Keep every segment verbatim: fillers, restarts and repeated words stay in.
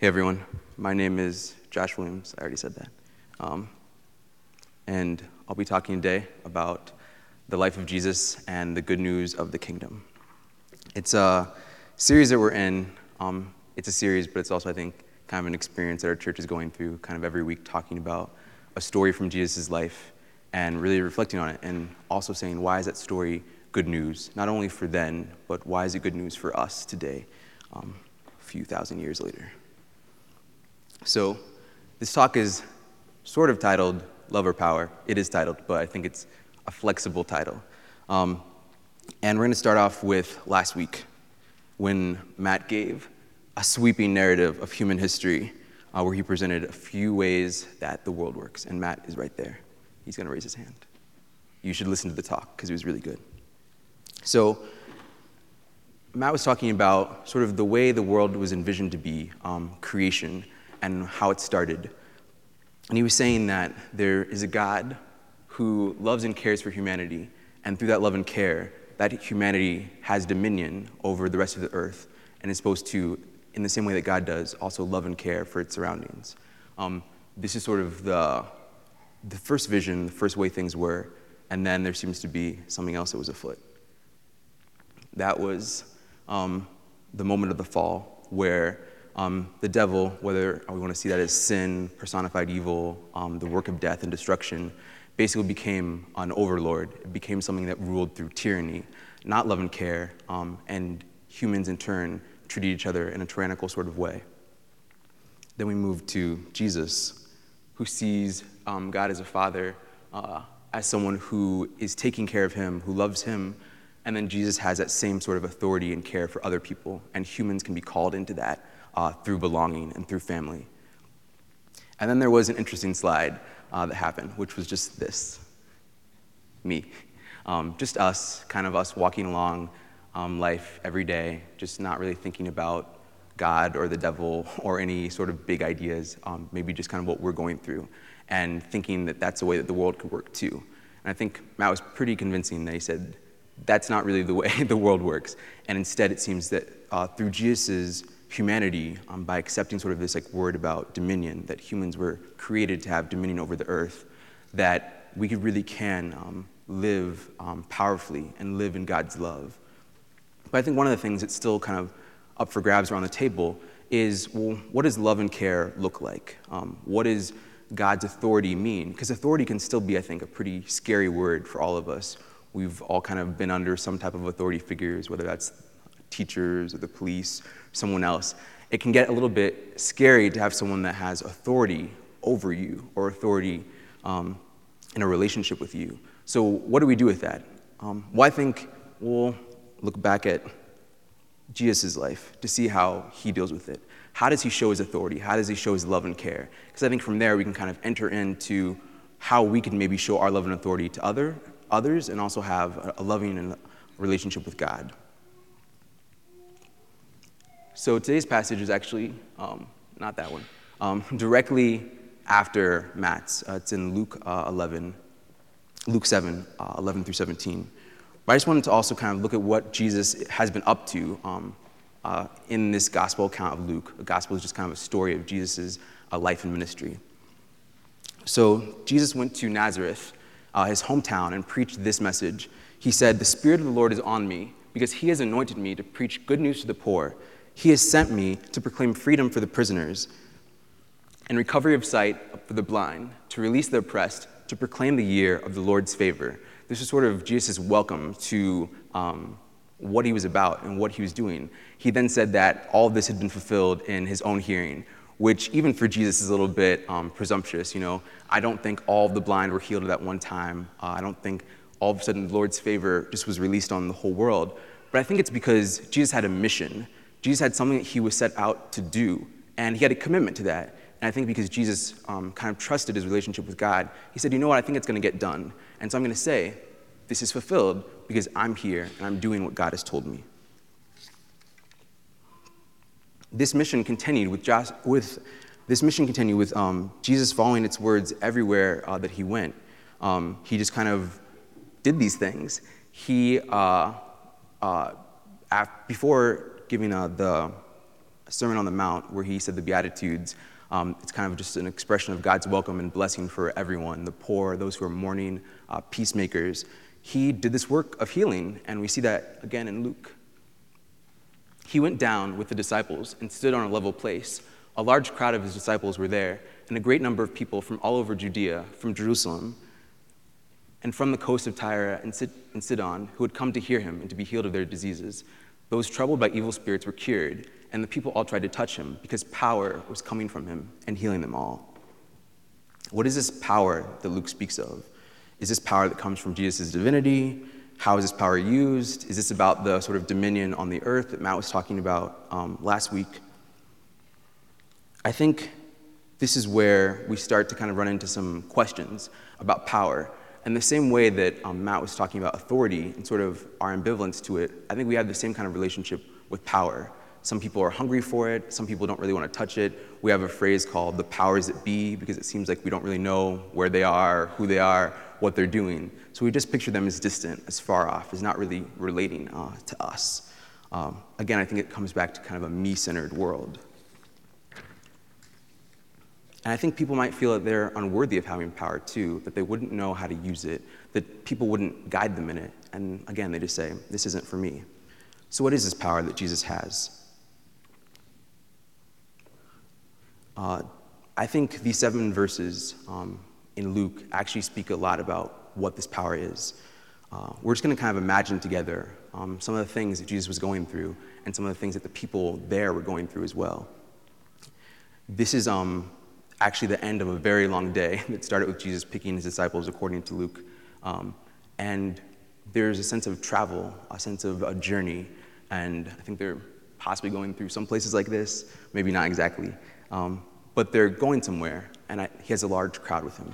Hey everyone, my name is Josh Williams. I already said that. Um, and I'll be talking today about the life of Jesus and the good news of the kingdom. It's a series that we're in. Um, it's a series, but it's also, I think, kind of an experience that our church is going through kind of every week, talking about a story from Jesus' life and really reflecting on it, and also saying, why is that story good news? Not only for then, but why is it good news for us today, um, a few thousand years later? So this talk is sort of titled Love or Power. It is titled, but I think it's a flexible title. Um, and we're going to start off with last week when Matt gave a sweeping narrative of human history uh, where he presented a few ways that the world works. And Matt is right there. He's going to raise his hand. You should listen to the talk because it was really good. So Matt was talking about sort of the way the world was envisioned to be, um, creation, and how it started. And he was saying that there is a God who loves and cares for humanity, and through that love and care, that humanity has dominion over the rest of the earth, and is supposed to, in the same way that God does, also love and care for its surroundings. Um, this is sort of the, the first vision, the first way things were, and then there seems to be something else that was afoot. That was um, the moment of the fall, where Um, the devil, whether we want to see that as sin, personified evil, um, the work of death and destruction, basically became an overlord. It became something that ruled through tyranny, not love and care, um, and humans in turn treated each other in a tyrannical sort of way. Then we move to Jesus, who sees um, God as a father, uh, as someone who is taking care of him, who loves him, and then Jesus has that same sort of authority and care for other people, and humans can be called into that Uh, through belonging and through family. And then there was an interesting slide uh, that happened, which was just this, me. Um, just us, kind of us walking along um, life every day, just not really thinking about God or the devil or any sort of big ideas, um, maybe just kind of what we're going through, and thinking that that's the way that the world could work too. And I think Matt was pretty convincing that he said, that's not really the way the world works. And instead it seems that uh, through Jesus' humanity, um, by accepting sort of this like word about dominion, that humans were created to have dominion over the earth, that we could really can um, live um, powerfully and live in God's love. But I think one of the things that's still kind of up for grabs around the table is, well, what does love and care look like? Um, what does God's authority mean? Because authority can still be, I think, a pretty scary word for all of us. We've all kind of been under some type of authority figures, whether that's teachers or the police, someone else. It can get a little bit scary to have someone that has authority over you or authority um, in a relationship with you. So what do we do with that? Um, well, I think we'll look back at Jesus' life to see how he deals with it. How does he show his authority? How does he show his love and care? Because I think from there we can kind of enter into how we can maybe show our love and authority to other others and also have a, a loving and a relationship with God. So today's passage is actually, um, not that one, um, directly after Matt's. Uh, it's in Luke uh, eleven, Luke seven, uh, eleven through seventeen. But I just wanted to also kind of look at what Jesus has been up to um, uh, in this gospel account of Luke. The gospel is just kind of a story of Jesus' uh, life and ministry. So Jesus went to Nazareth, uh, his hometown, and preached this message. He said, "The Spirit of the Lord is on me, because he has anointed me to preach good news to the poor. He has sent me to proclaim freedom for the prisoners and recovery of sight for the blind, to release the oppressed, to proclaim the year of the Lord's favor." This is sort of Jesus' welcome to um, what he was about and what he was doing. He then said that all of this had been fulfilled in his own hearing, which even for Jesus is a little bit um, presumptuous. You know, I don't think all of the blind were healed at that one time. Uh, I don't think all of a sudden the Lord's favor just was released on the whole world. But I think it's because Jesus had a mission. Jesus had something that he was set out to do, and he had a commitment to that. And I think because Jesus um, kind of trusted his relationship with God, he said, you know what, I think it's going to get done. And so I'm going to say, this is fulfilled because I'm here and I'm doing what God has told me. This mission continued with, Josh, with this mission continued with um, Jesus following its words everywhere uh, that he went. Um, he just kind of did these things. He, uh, uh, af- before giving uh, the Sermon on the Mount, where he said the Beatitudes. Um, it's kind of just an expression of God's welcome and blessing for everyone, the poor, those who are mourning, uh, peacemakers. He did this work of healing, and we see that again in Luke. He went down with the disciples and stood on a level place. A large crowd of his disciples were there, and a great number of people from all over Judea, from Jerusalem, and from the coast of Tyre and Sidon, who had come to hear him and to be healed of their diseases. Those troubled by evil spirits were cured, and the people all tried to touch him because power was coming from him and healing them all. What is this power that Luke speaks of? Is this power that comes from Jesus' divinity? How is this power used? Is this about the sort of dominion on the earth that Matt was talking about um, last week? I think this is where we start to kind of run into some questions about power. And the same way that um, Matt was talking about authority and sort of our ambivalence to it, I think we have the same kind of relationship with power. Some people are hungry for it. Some people don't really want to touch it. We have a phrase called the powers that be because it seems like we don't really know where they are, who they are, what they're doing. So we just picture them as distant, as far off, as not really relating uh, to us. Um, again, I think it comes back to kind of a me-centered world. And I think people might feel that they're unworthy of having power too, that they wouldn't know how to use it, that people wouldn't guide them in it. And again, they just say, this isn't for me. So what is this power that Jesus has? Uh, I think these seven verses um, in Luke actually speak a lot about what this power is. Uh, we're just going to kind of imagine together um, some of the things that Jesus was going through and some of the things that the people there were going through as well. This is um, actually the end of a very long day that started with Jesus picking his disciples according to Luke. Um, and there's a sense of travel, a sense of a journey, and I think they're possibly going through some places like this, maybe not exactly. Um, but they're going somewhere, and I, he has a large crowd with him.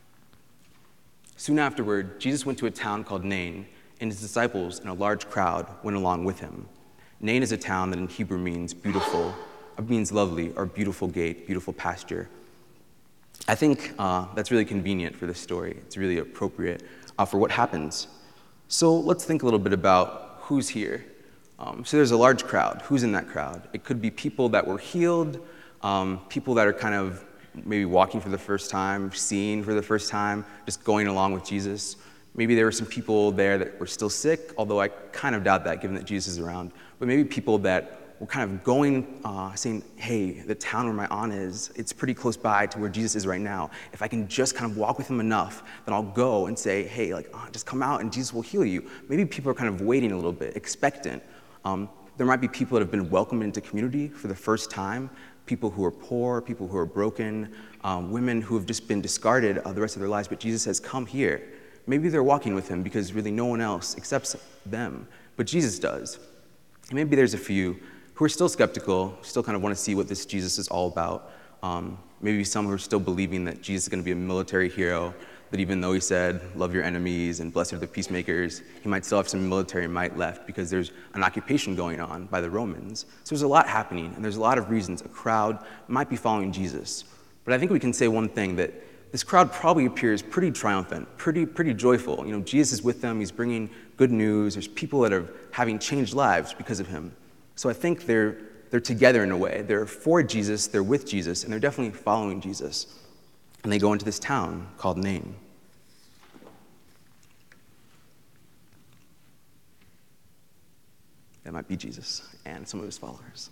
Soon afterward, Jesus went to a town called Nain, and his disciples and a large crowd went along with him. Nain is a town that in Hebrew means beautiful, or means lovely, or beautiful gate, beautiful pasture. I think uh, that's really convenient for this story. It's really appropriate uh, for what happens. So let's think a little bit about who's here. Um, so there's a large crowd. Who's in that crowd? It could be people that were healed, um, people that are kind of maybe walking for the first time, seeing for the first time, just going along with Jesus. Maybe there were some people there that were still sick, although I kind of doubt that given that Jesus is around. But maybe people that were kind of going, uh, saying, hey, the town where my aunt is, it's pretty close by to where Jesus is right now. If I can just kind of walk with him enough, then I'll go and say, hey, like, oh, just come out and Jesus will heal you. Maybe people are kind of waiting a little bit, expectant. Um, there might be people that have been welcomed into community for the first time, people who are poor, people who are broken, um, women who have just been discarded uh, the rest of their lives, but Jesus has come here. Maybe they're walking with him because really no one else accepts them, but Jesus does. And maybe there's a few who are still skeptical, still kind of want to see what this Jesus is all about. Um, maybe some who are still believing that Jesus is going to be a military hero, that even though he said, love your enemies and blessed are the peacemakers, he might still have some military might left because there's an occupation going on by the Romans. So there's a lot happening, and there's a lot of reasons a crowd might be following Jesus. But I think we can say one thing, that this crowd probably appears pretty triumphant, pretty pretty joyful. You know, Jesus is with them, he's bringing good news, there's people that are having changed lives because of him. So I think they're they're together in a way. They're for Jesus, they're with Jesus, and they're definitely following Jesus. And they go into this town called Nain. That might be Jesus and some of his followers.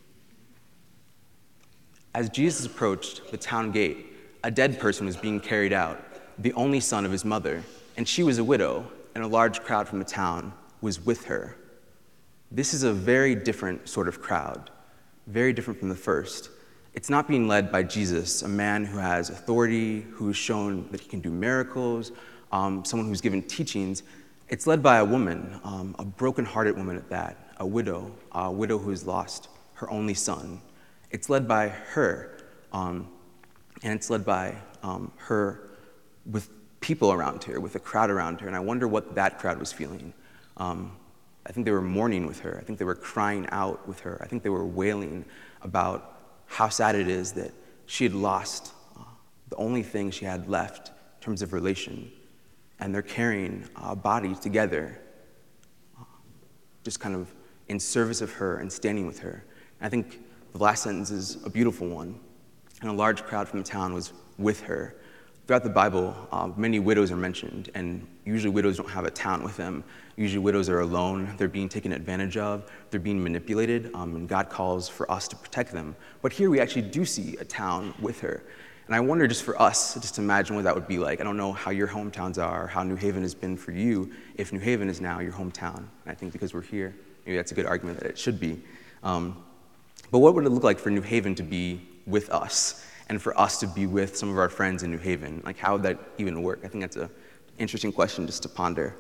As Jesus approached the town gate, a dead person was being carried out, the only son of his mother, and she was a widow, and a large crowd from the town was with her. This is a very different sort of crowd, very different from the first. It's not being led by Jesus, a man who has authority, who has shown that he can do miracles, um, someone who's given teachings. It's led by a woman, um, a broken-hearted woman at that, a widow, a widow who has lost her only son. It's led by her, um, and it's led by um, her with people around her, with a crowd around her, and I wonder what that crowd was feeling. Um, I think they were mourning with her. I think they were crying out with her. I think they were wailing about how sad it is that she had lost uh, the only thing she had left in terms of relation. And they're carrying a body together, uh, just kind of in service of her and standing with her. And I think The last sentence is a beautiful one. And a large crowd from the town was with her. Throughout the Bible, uh, many widows are mentioned, and usually widows don't have a town with them. Usually widows are alone, they're being taken advantage of, they're being manipulated, um, and God calls for us to protect them. But here we actually do see a town with her. And I wonder, just for us, just to imagine what that would be like. I don't know how your hometowns are, or how New Haven has been for you, if New Haven is now your hometown. And I think because we're here, maybe that's a good argument that it should be. Um, but what would it look like for New Haven to be with us, and for us to be with some of our friends in New Haven? Like, how would that even work? I think that's an interesting question just to ponder.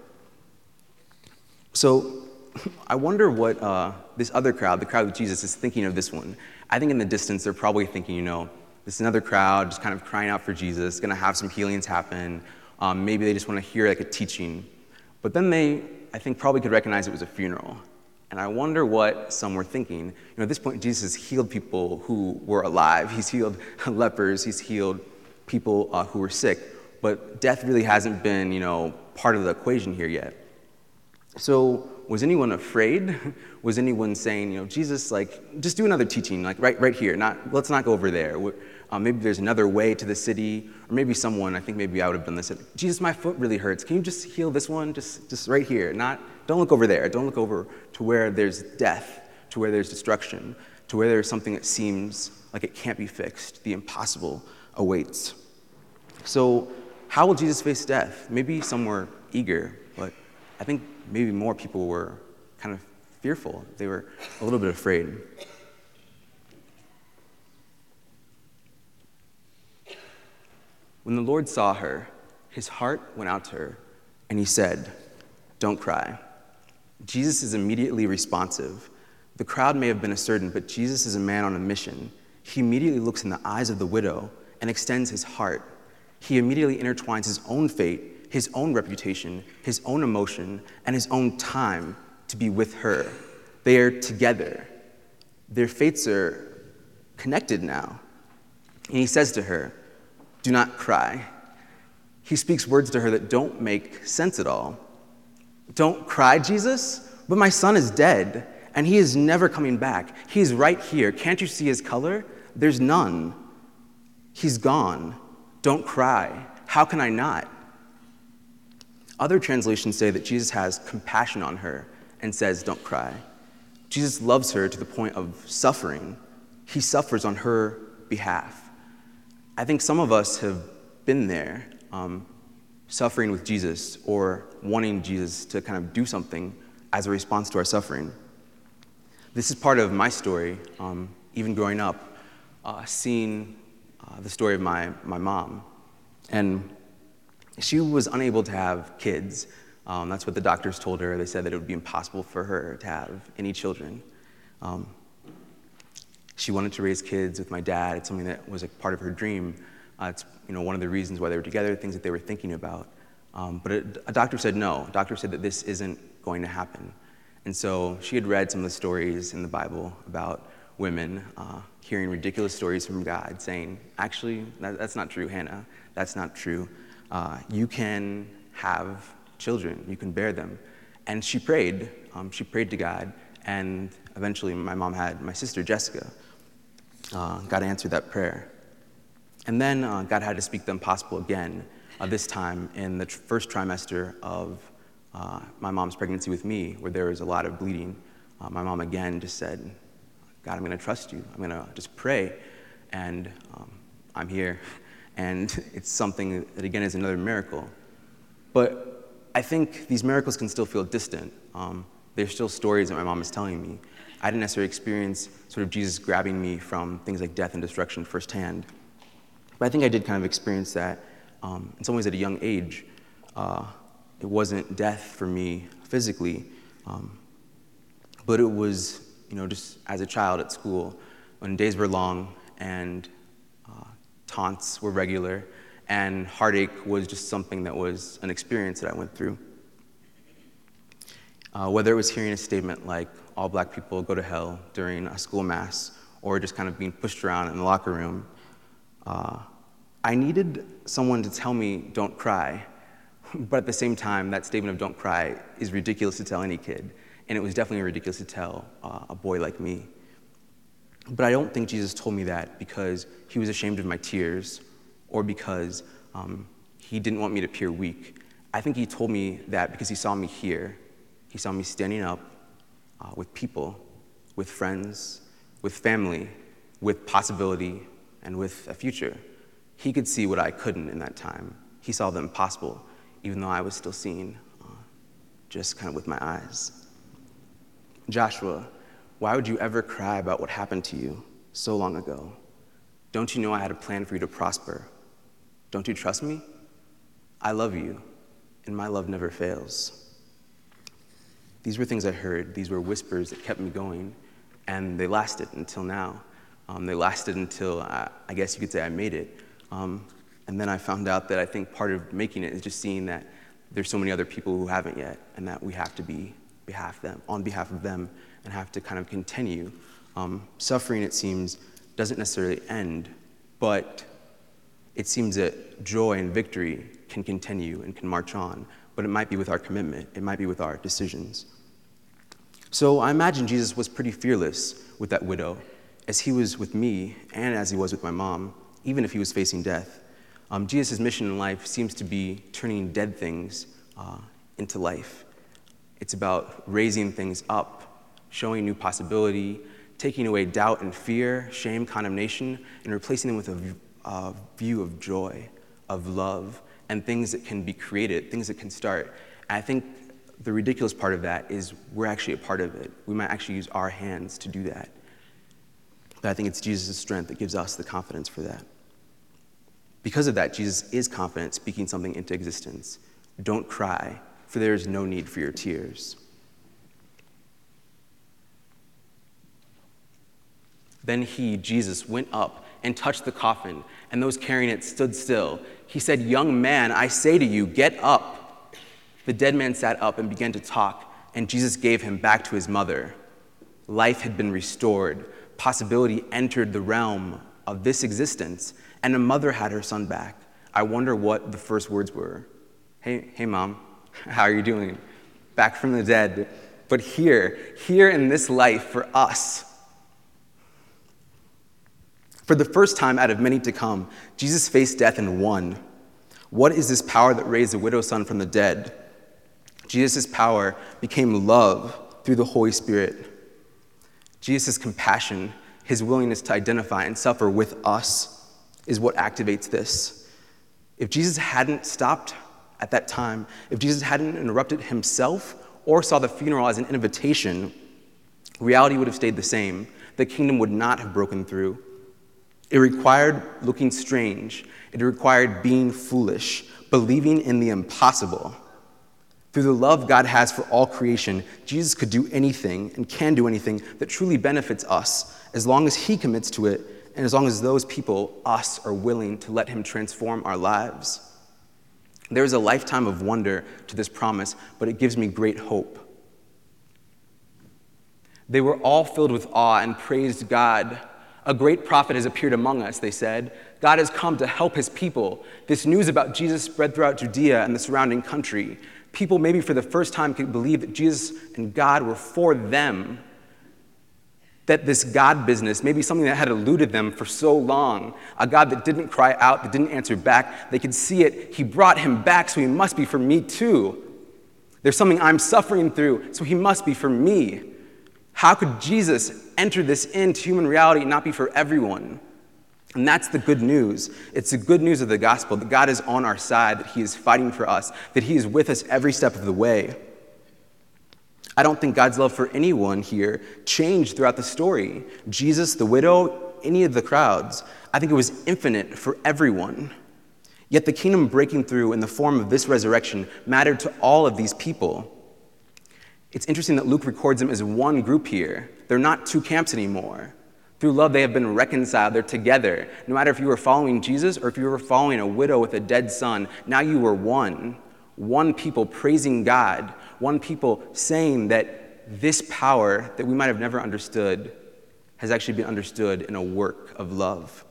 So I wonder what uh, this other crowd, the crowd with Jesus, is thinking of this one. I think in the distance, they're probably thinking, you know, this is another crowd just kind of crying out for Jesus, going to have some healings happen. Um, maybe they just want to hear like a teaching. But then they, I think, probably could recognize it was a funeral. And I wonder what some were thinking. You know, at this point, Jesus has healed people who were alive. He's healed lepers. He's healed people uh, who were sick. But death really hasn't been, you know, part of the equation here yet. So was anyone afraid? Was anyone saying, you know, Jesus, like, just do another teaching, like right, right here. Not, let's not go over there. Uh, maybe there's another way to the city, or maybe someone. I think maybe I would have done this. Jesus, my foot really hurts. Can you just heal this one? Just, just right here. Not, don't look over there. Don't look over to where there's death, to where there's destruction, to where there's something that seems like it can't be fixed. The impossible awaits. So, how will Jesus face death? Maybe some were eager, but I think maybe more people were kind of fearful. They were a little bit afraid. When the Lord saw her, his heart went out to her, and he said, "Don't cry." Jesus is immediately responsive. The crowd may have been uncertain, but Jesus is a man on a mission. He immediately looks in the eyes of the widow and extends his heart. He immediately intertwines his own fate, his own reputation, his own emotion, and his own time to be with her. They are together. Their fates are connected now. And he says to her, "Do not cry." He speaks words to her that don't make sense at all. "Don't cry, Jesus? But my son is dead, and he is never coming back. He's right here. Can't you see his color? There's none. He's gone. Don't cry. How can I not?" Other translations say that Jesus has compassion on her and says, "Don't cry." Jesus loves her to the point of suffering. He suffers on her behalf. I think some of us have been there, um, suffering with Jesus, or wanting Jesus to kind of do something as a response to our suffering. This is part of my story, um, even growing up, uh, seeing uh, the story of my, my mom. And she was unable to have kids. Um, that's what the doctors told her. They said that it would be impossible for her to have any children. Um, she wanted to raise kids with my dad. It's something that was a part of her dream. Uh, it's you know one of the reasons why they were together, things that they were thinking about. Um, but a, a doctor said no. A doctor said that this isn't going to happen. And so she had read some of the stories in the Bible about women uh, hearing ridiculous stories from God, saying, "Actually, that, that's not true, Hannah. That's not true. Uh, you can have children. You can bear them." And she prayed. Um, she prayed to God, and eventually my mom had my sister, Jessica. Uh, God answered that prayer. And then uh, God had to speak the impossible again, uh, this time in the tr- first trimester of uh, my mom's pregnancy with me, where there was a lot of bleeding. Uh, my mom again just said, "God, I'm going to trust you. I'm going to just pray." And um, I'm here. And it's something that, again, is another miracle. But I think these miracles can still feel distant. Um, they're still stories that my mom is telling me. I didn't necessarily experience sort of Jesus grabbing me from things like death and destruction firsthand. But I think I did kind of experience that um, in some ways at a young age. Uh, it wasn't death for me physically, um, but it was, you know, just as a child at school, when days were long and uh, taunts were regular, and heartache was just something that was an experience that I went through. Uh, whether it was hearing a statement like, "All black people go to hell" during a school mass, or just kind of being pushed around in the locker room, uh, I needed someone to tell me, "Don't cry." But at the same time, that statement of "don't cry" is ridiculous to tell any kid, and it was definitely ridiculous to tell uh, a boy like me. But I don't think Jesus told me that because he was ashamed of my tears or because um, he didn't want me to appear weak. I think he told me that because he saw me here. He saw me standing up uh, with people, with friends, with family, with possibility, and with a future. He could see what I couldn't in that time. He saw the impossible, even though I was still seeing uh, just kind of with my eyes. Joshua, why would you ever cry about what happened to you so long ago? Don't you know I had a plan for you to prosper? Don't you trust me? I love you, and my love never fails. These were things I heard. These were whispers that kept me going, and they lasted until now. Um, they lasted until, I, I guess you could say I made it. Um, and then I found out that I think part of making it is just seeing that there's so many other people who haven't yet, and that we have to be behalf of them, on behalf of them, and have to kind of continue. Um, suffering, it seems, doesn't necessarily end, but it seems that joy and victory can continue and can march on, but it might be with our commitment. It might be with our decisions. So I imagine Jesus was pretty fearless with that widow, as he was with me and as he was with my mom, even if he was facing death. Um, Jesus' mission in life seems to be turning dead things uh, into life. It's about raising things up, showing new possibility, taking away doubt and fear, shame, condemnation, and replacing them with a, a view of joy, of love, and things that can be created, things that can start. And I think the ridiculous part of that is we're actually a part of it. We might actually use our hands to do that. But I think it's Jesus' strength that gives us the confidence for that. Because of that, Jesus is confident speaking something into existence. Don't cry, for there is no need for your tears. Then he, Jesus, went up and touched the coffin, and those carrying it stood still. He said, "Young man, I say to you, get up." The dead man sat up and began to talk, and Jesus gave him back to his mother. Life had been restored. Possibility entered the realm of this existence, and a mother had her son back. I wonder what the first words were. Hey, hey, Mom, how are you doing? Back from the dead. But here, here in this life for us, for the first time out of many to come, Jesus faced death and won. What is this power that raised the widow's son from the dead? Jesus' power became love through the Holy Spirit. Jesus' compassion, his willingness to identify and suffer with us, is what activates this. If Jesus hadn't stopped at that time, if Jesus hadn't interrupted himself or saw the funeral as an invitation, reality would have stayed the same. The kingdom would not have broken through. It required looking strange. It required being foolish, believing in the impossible. Through the love God has for all creation, Jesus could do anything and can do anything that truly benefits us, as long as he commits to it and as long as those people, us, are willing to let him transform our lives. There is a lifetime of wonder to this promise, but it gives me great hope. They were all filled with awe and praised God. A great prophet has appeared among us, they said. God has come to help his people. This news about Jesus spread throughout Judea and the surrounding country. People maybe for the first time could believe that Jesus and God were for them. That this God business, maybe something that had eluded them for so long, a God that didn't cry out, that didn't answer back, they could see it. He brought him back, so he must be for me too. There's something I'm suffering through, so he must be for me. How could Jesus enter this into human reality and not be for everyone? And that's the good news. It's the good news of the gospel, that God is on our side, that he is fighting for us, that he is with us every step of the way. I don't think God's love for anyone here changed throughout the story. Jesus, the widow, any of the crowds. I think it was infinite for everyone. Yet the kingdom breaking through in the form of this resurrection mattered to all of these people. It's interesting that Luke records them as one group here. They're not two camps anymore. Through love, they have been reconciled. They're together. No matter if you were following Jesus or if you were following a widow with a dead son, now you were one. One people praising God. One people saying that this power that we might have never understood has actually been understood in a work of love.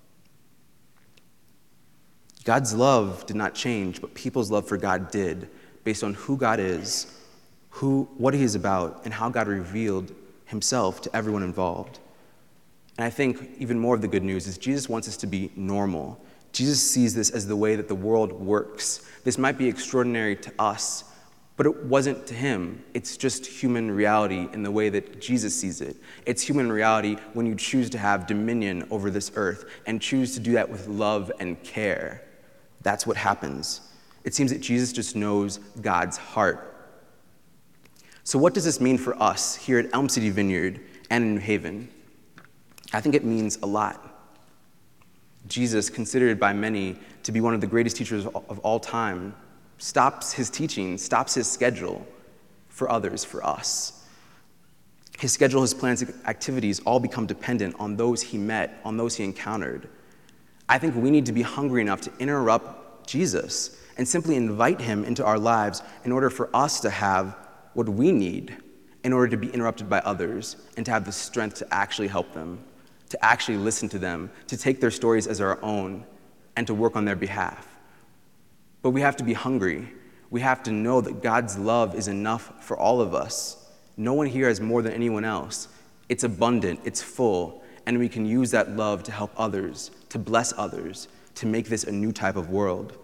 God's love did not change, but people's love for God did, based on who God is, who, what he is about, and how God revealed himself to everyone involved. And I think even more of the good news is Jesus wants us to be normal. Jesus sees this as the way that the world works. This might be extraordinary to us, but it wasn't to him. It's just human reality in the way that Jesus sees it. It's human reality when you choose to have dominion over this earth and choose to do that with love and care. That's what happens. It seems that Jesus just knows God's heart. So what does this mean for us here at Elm City Vineyard and in New Haven? I think it means a lot. Jesus, considered by many to be one of the greatest teachers of all time, stops his teaching, stops his schedule for others, for us. His schedule, his plans, activities all become dependent on those he met, on those he encountered. I think we need to be hungry enough to interrupt Jesus and simply invite him into our lives in order for us to have what we need in order to be interrupted by others and to have the strength to actually help them, to actually listen to them, to take their stories as our own, and to work on their behalf. But we have to be hungry. We have to know that God's love is enough for all of us. No one here has more than anyone else. It's abundant, it's full, and we can use that love to help others, to bless others, to make this a new type of world.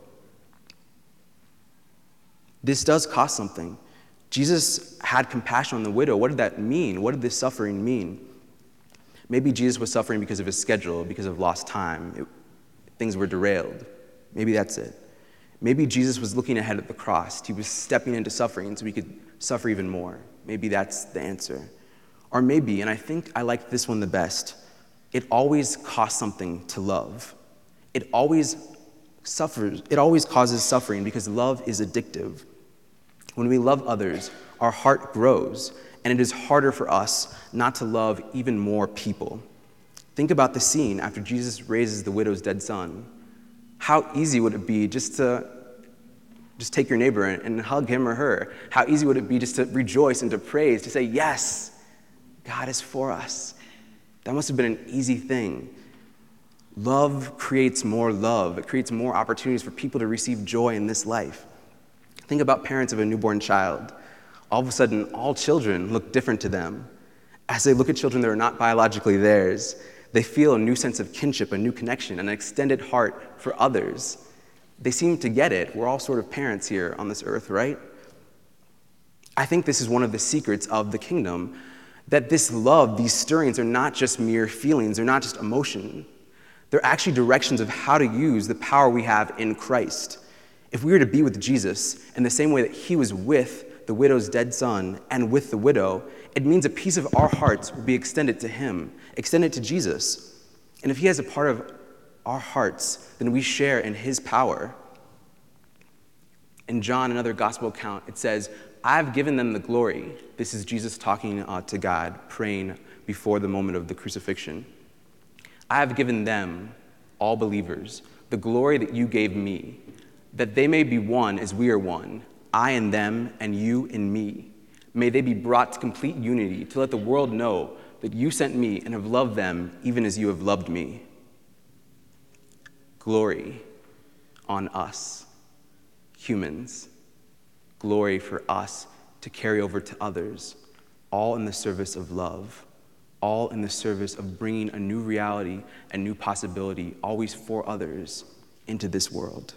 This does cost something. Jesus had compassion on the widow. What did that mean? What did this suffering mean? Maybe Jesus was suffering because of his schedule, because of lost time. It, things were derailed. Maybe that's it. Maybe Jesus was looking ahead at the cross. He was stepping into suffering so he could suffer even more. Maybe that's the answer. Or maybe, and I think I like this one the best, it always costs something to love. It always suffers. It always causes suffering because love is addictive. When we love others, our heart grows, and it is harder for us not to love even more people. Think about the scene after Jesus raises the widow's dead son. How easy would it be just to just take your neighbor and, and hug him or her? How easy would it be just to rejoice and to praise, to say, yes, God is for us? That must have been an easy thing. Love creates more love. It creates more opportunities for people to receive joy in this life. Think about parents of a newborn child. All of a sudden, all children look different to them. As they look at children that are not biologically theirs, they feel a new sense of kinship, a new connection, an extended heart for others. They seem to get it. We're all sort of parents here on this earth, right? I think this is one of the secrets of the kingdom, that this love, these stirrings are not just mere feelings, they're not just emotion. They're actually directions of how to use the power we have in Christ. If we were to be with Jesus in the same way that he was with the widow's dead son and with the widow, it means a piece of our hearts will be extended to him, extended to Jesus. And if he has a part of our hearts, then we share in his power. In John, another gospel account, it says, I've given them the glory. This is Jesus talking uh, to God, praying before the moment of the crucifixion. I have given them, all believers, the glory that you gave me, that they may be one as we are one, I in them and you in me. May they be brought to complete unity to let the world know that you sent me and have loved them even as you have loved me. Glory on us, humans. Glory for us to carry over to others, all in the service of love, all in the service of bringing a new reality and new possibility, always for others, into this world.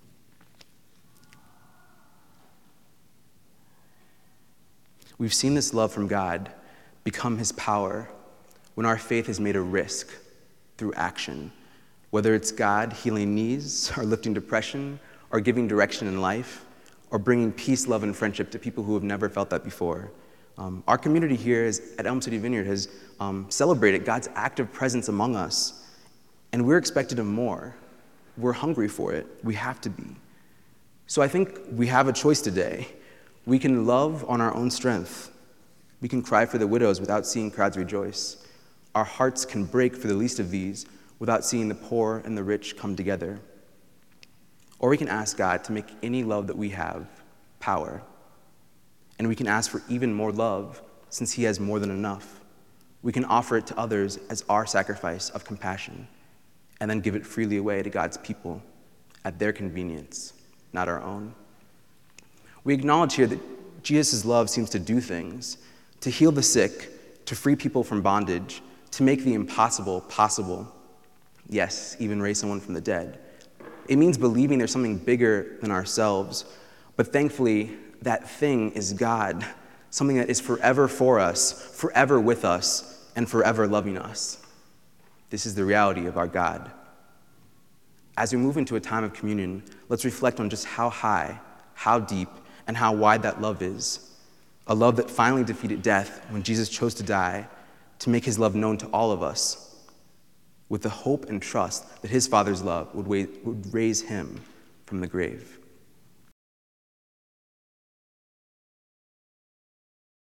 We've seen this love from God become his power when our faith is made a risk through action, whether it's God healing knees or lifting depression or giving direction in life or bringing peace, love, and friendship to people who have never felt that before. Um, our community here is, at Elm City Vineyard has um, celebrated God's active presence among us, and we're expected of more. We're hungry for it. We have to be. So I think we have a choice today. We can love on our own strength. We can cry for the widows without seeing crowds rejoice. Our hearts can break for the least of these without seeing the poor and the rich come together. Or we can ask God to make any love that we have power. And we can ask for even more love since he has more than enough. We can offer it to others as our sacrifice of compassion and then give it freely away to God's people at their convenience, not our own. We acknowledge here that Jesus' love seems to do things, to heal the sick, to free people from bondage, to make the impossible possible. Yes, even raise someone from the dead. It means believing there's something bigger than ourselves, but thankfully, that thing is God, something that is forever for us, forever with us, and forever loving us. This is the reality of our God. As we move into a time of communion, let's reflect on just how high, how deep, and how wide that love is. A love that finally defeated death when Jesus chose to die to make his love known to all of us, with the hope and trust that his Father's love would, wa- would raise him from the grave.